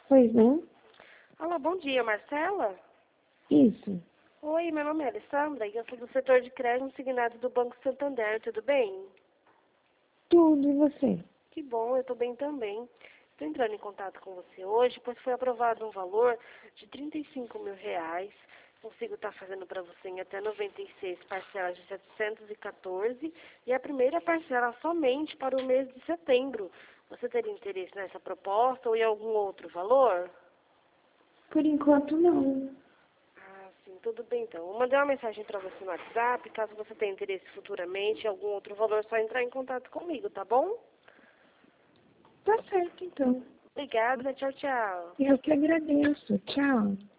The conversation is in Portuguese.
Pois não? Alô, bom dia, Marcela? Isso. Oi, meu nome é Alessandra e eu sou do setor de crédito signado do Banco Santander, tudo bem? Tudo, e você? Que bom, eu estou bem também. Estou entrando em contato com você hoje, pois foi aprovado um valor de R$ 35.000. Consigo estar fazendo para você em até 96 parcelas de 714 e a primeira parcela somente para o mês de setembro. Você teria interesse nessa proposta ou em algum outro valor? Por enquanto, não. Ah, sim, tudo bem então. Eu mandei uma mensagem para você no WhatsApp, caso você tenha interesse futuramente em algum outro valor, é só entrar em contato comigo, tá bom? Tá certo, então. Obrigada, tchau, tchau. Eu que agradeço. Tchau.